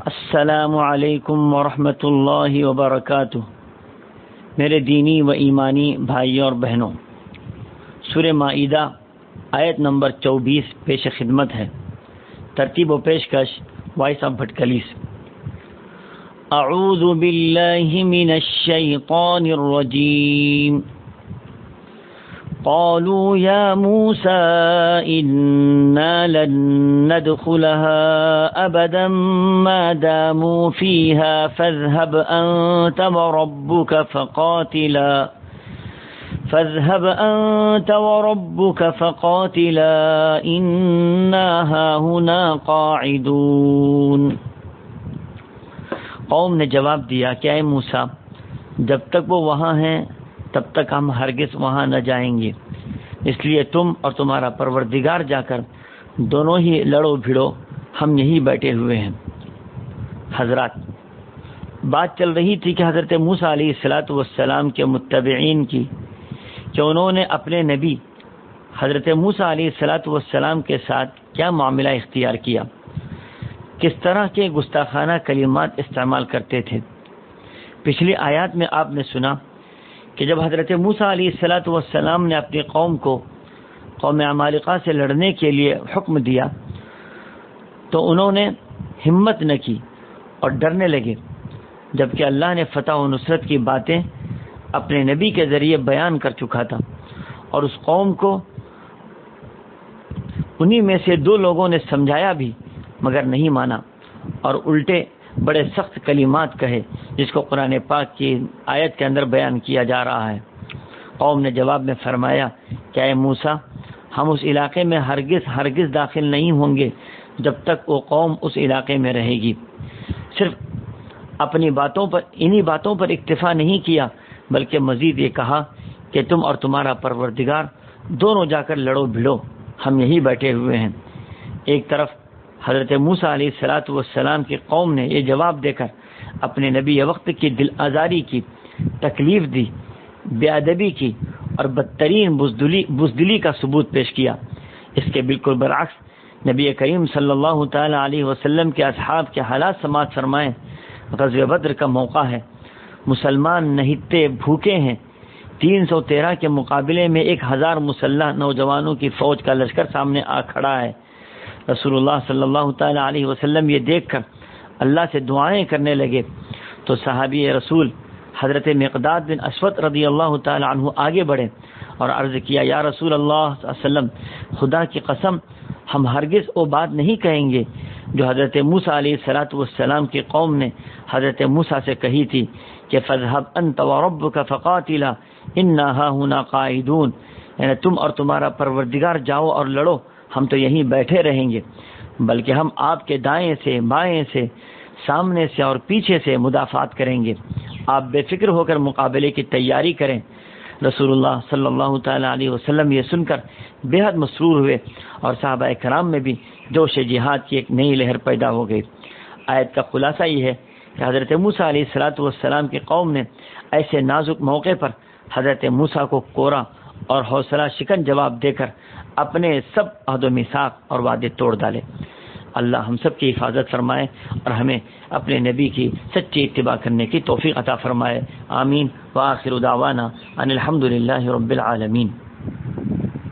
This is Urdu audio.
السلام علیکم ورحمۃ اللہ وبرکاتہ۔ میرے دینی و ایمانی بھائیوں اور بہنوں، سورہ مائدہ آیت نمبر 24 پیش خدمت ہے۔ ترتیب و پیشکش وائس آف بھٹکلیس۔ اعوذ باللہ من الشیطان الرجیم۔ قالوا يا موسى إنا لن ندخلها أبدا ما داموا فيها فاذهب أنت وربك فقاتلا إنا هاهنا قاعدون۔ قوم نے جواب دیا کہ اے موسیٰ، جب تک وہ وہاں ہیں تب تک ہم ہرگز وہاں نہ جائیں گے، اس لیے تم اور تمہارا پروردگار جا کر دونوں ہی لڑو بھڑو، ہم یہی بیٹھے ہوئے ہیں۔ حضرات، بات چل رہی تھی کہ حضرت موسیٰ علیہ السلام کے متبعین کی، کہ انہوں نے اپنے نبی حضرت موسیٰ علیہ السلام کے ساتھ کیا معاملہ اختیار کیا، کس طرح کے گستاخانہ کلمات استعمال کرتے تھے۔ پچھلی آیات میں آپ نے سنا کہ جب حضرت موسیٰ علیہ السلام نے اپنی قوم کو قوم عمالقہ سے لڑنے کے لیے حکم دیا تو انہوں نے ہمت نہ کی اور ڈرنے لگے، جبکہ اللہ نے فتح و نصرت کی باتیں اپنے نبی کے ذریعے بیان کر چکا تھا، اور اس قوم کو انہی میں سے 2 لوگوں نے سمجھایا بھی مگر نہیں مانا، اور الٹے بڑے سخت کلمات کہے، جس کو قرآن پاک کی آیت کے اندر بیان کیا جا رہا ہے۔ قوم نے جواب میں فرمایا کہ اے موسیٰ، ہم اس علاقے میں ہرگز داخل نہیں ہوں گے جب تک وہ قوم اس علاقے میں رہے گی۔ صرف انہی باتوں پر اکتفا نہیں کیا، بلکہ مزید یہ کہا کہ تم اور تمہارا پروردگار دونوں جا کر لڑو بھڑو، ہم یہی بیٹھے ہوئے ہیں۔ ایک طرف حضرت موسیٰ علیہ السلام کی قوم نے یہ جواب دے کر اپنے نبی وقت کی دل آزاری کی، تکلیف دی، بے ادبی کی اور بدترین بزدلی کا ثبوت پیش کیا۔ اس کے بالکل برعکس نبی کریم صلی اللہ تعالی علیہ وسلم کے اصحاب کے حالات سماعت فرمائیں۔ غزوہ بدر کا موقع ہے، مسلمان نہتے بھوکے ہیں، 313 کے مقابلے میں 1000 مسلح نوجوانوں کی فوج کا لشکر سامنے آ کھڑا ہے۔ رسول اللہ صلی اللہ تعالی علیہ وسلم یہ دیکھ کر اللہ سے دعائیں کرنے لگے تو صحابی رسول حضرت مقداد بن اسود رضی اللہ تعالی عنہ آگے بڑھے اور عرض کیا، یا رسول اللہ صلی اللہ علیہ وسلم، خدا کی قسم ہم ہرگز وہ بات نہیں کہیں گے جو حضرت موسیٰ علیہ السلام کی قوم نے حضرت موسیٰ سے کہی تھی کہ فَاذْهَبْ أَنْتَ وَرَبُّكَ فَقَاتِلَا إِنَّا هَاهُنَا قَاعِدُونَ، یعنی تم اور تمہارا پروردگار جاؤ اور لڑو، ہم تو یہیں بیٹھے رہیں گے، بلکہ ہم آپ کے دائیں سے، بائیں سے، سامنے سے اور پیچھے سے مدافعات کریں گے، آپ بے فکر ہو کر مقابلے کی تیاری کریں۔ رسول اللہ صلی اللہ تعالی علیہ وسلم یہ سن کر بے حد مسرور ہوئے، اور صحابہ کرام میں بھی جوش جہاد کی ایک نئی لہر پیدا ہو گئی۔ آیت کا خلاصہ یہ ہے کہ حضرت موسیٰ علیہ السلام کی قوم نے ایسے نازک موقع پر حضرت موسیٰ کو کوڑا اور حوصلہ شکن جواب دے کر اپنے سب عہد و میثاق اور وعدے توڑ ڈالے۔ اللہ ہم سب کی حفاظت فرمائے اور ہمیں اپنے نبی کی سچی اتباع کرنے کی توفیق عطا فرمائے۔ آمین۔ وآخر دعوانا ان الحمد للہ رب العالمین۔